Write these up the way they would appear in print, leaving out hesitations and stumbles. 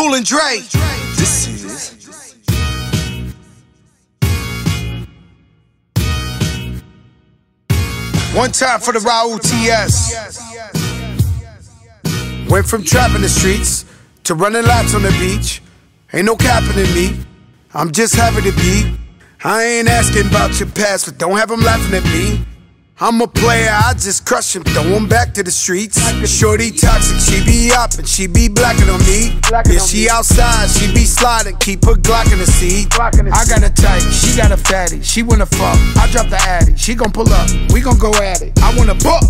Cool and Dre. This is one time for the Raul TS. Went from trapping the streets to running laps on the beach. Ain't no capping in me, I'm just happy to be. I ain't asking about your past, but don't have them laughing at me. I'm a player, I just crush him, throw him back to the streets. Shorty toxic, she be up and she be blacking on me. Yeah, she outside, she be sliding, keep her Glock in the seat. I got a type, she got a fatty, she wanna fuck. I drop the addy, she gon' pull up, we gon' go at it. I wanna buck.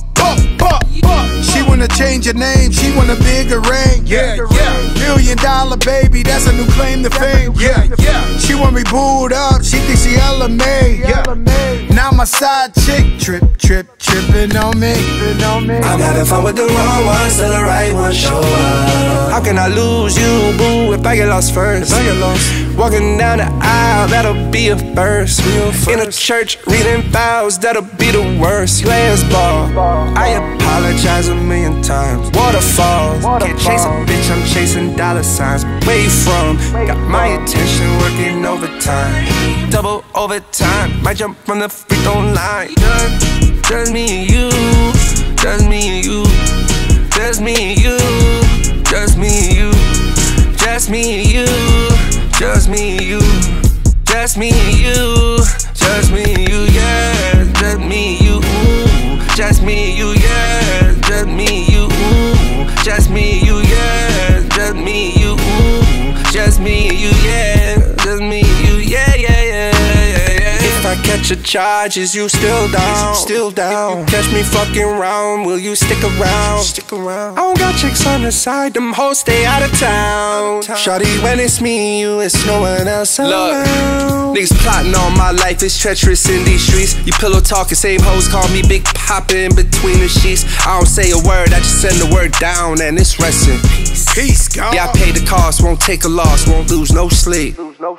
She wanna change her name, she want a bigger ring. Yeah. $1 billion baby, that's a new claim to fame. Yeah. She want me booed up, she thinks she hella made. Yeah. Now my side chick trippin' on me. I'm having fun with the wrong ones till the right ones show up. How can I lose you, boo, if I get lost first? Walking down the aisle, that'll be a first. In a church, reading vows, that'll be the worst. Players ball, I apologize a million times. Waterfalls, can't chase a bitch, I'm chasing dollar signs. Where you from? Got my attention working overtime. Double overtime, might jump from the free throw line. Just me and you, just me and you, just me and you, just me and you, just me and you, just me and you, just me and you, just me and you, yeah, just me and you, just me and you, yeah, just me and you, just me and you, yeah, just me and you, just me and you, yeah, just me and you, yeah. If I catch a charge, is you still down? If you catch me fucking round, will you stick around? I don't got chicks on the side, them hoes stay out of town. Shawty, when it's me and you, it's no one else around. Look, niggas plotting on my life, it's treacherous in these streets. You pillow talking, same hoes call me Big Papa in between the sheets. I don't say a word, I just send the word down and it's resting. Peace, God. Yeah, I pay the cost, won't take a loss, won't lose no sleep.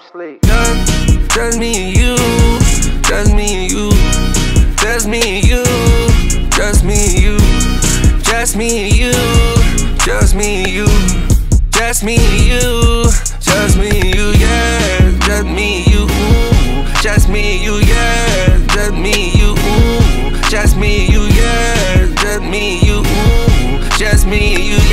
Just me and you, just me and you, just me and you, just me and you, just me and you, just me and you, just me and you, just me and you, yeah, just me and you, just me and you, yeah, just me and you, just me and you, yeah, just me and you, just me and you.